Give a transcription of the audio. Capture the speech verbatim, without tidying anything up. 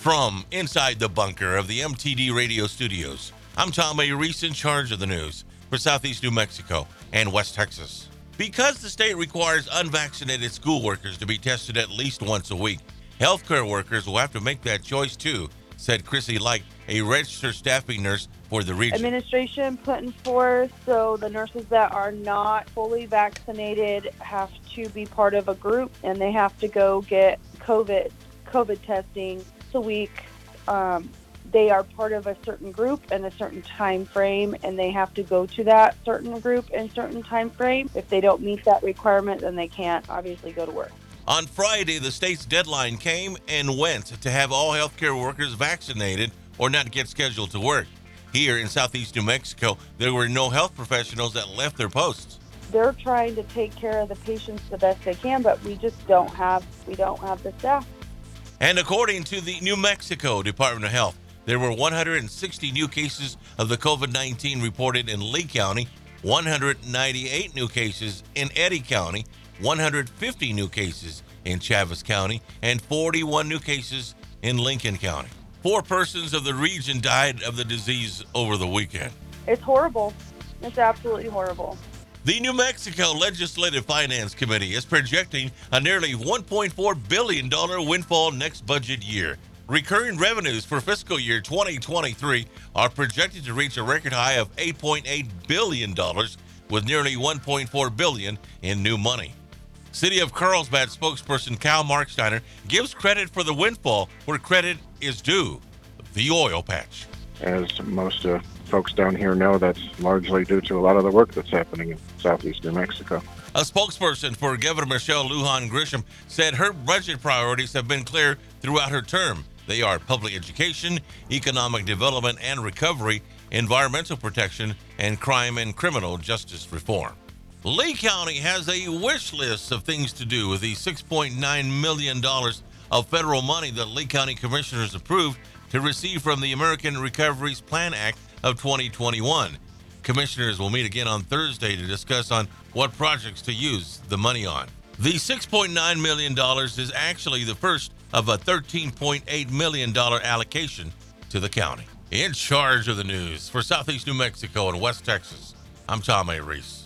From inside the bunker of the M T D radio studios, I'm Tom A. Reese, in charge of the news for Southeast New Mexico and West Texas. Because the state requires unvaccinated school workers to be tested at least once a week, healthcare workers will have to make that choice too, said Chrissy Light, a registered staffing nurse for the region. Administration putting forth so the nurses that are not fully vaccinated have to be part of a group, and they have to go get COVID COVID testing a week. Um, they are part of a certain group and a certain time frame, and they have to go to that certain group and certain time frame. If they don't meet that requirement, then they can't obviously go to work. On Friday, the state's deadline came and went to have all healthcare workers vaccinated or not get scheduled to work. Here in Southeast New Mexico, there were no health professionals that left their posts. They're trying to take care of the patients the best they can, but we just don't have we don't have the staff. And according to the New Mexico Department of Health, there were one hundred sixty new cases of the COVID nineteen reported in Lee County, one hundred ninety-eight new cases in Eddy County, one hundred fifty new cases in Chaves County, and forty-one new cases in Lincoln County. Four persons of the region died of the disease over the weekend. It's horrible. It's absolutely horrible. The New Mexico Legislative Finance Committee is projecting a nearly one point four billion dollars windfall next budget year. Recurring revenues for fiscal year twenty twenty-three are projected to reach a record high of eight point eight billion dollars, with nearly one point four billion dollars in new money. City of Carlsbad spokesperson Cal Marksteiner gives credit for the windfall where credit is due: the oil patch. As most uh, folks down here know, that's largely due to a lot of the work that's happening in Southeast New Mexico. A spokesperson for Governor Michelle Lujan Grisham said her budget priorities have been clear throughout her term. They are public education, economic development and recovery, environmental protection, and crime and criminal justice reform. Lee County has a wish list of things to do with the six point nine million dollars of federal money that Lee County commissioners approved to receive from the American Recovery Plan Act of twenty twenty-one. Commissioners will meet again on Thursday to discuss on what projects to use the money on. The six point nine million dollars is actually the first of a thirteen point eight million dollars allocation to the county. In charge of the news for Southeast New Mexico and West Texas, I'm Tom A. Reese.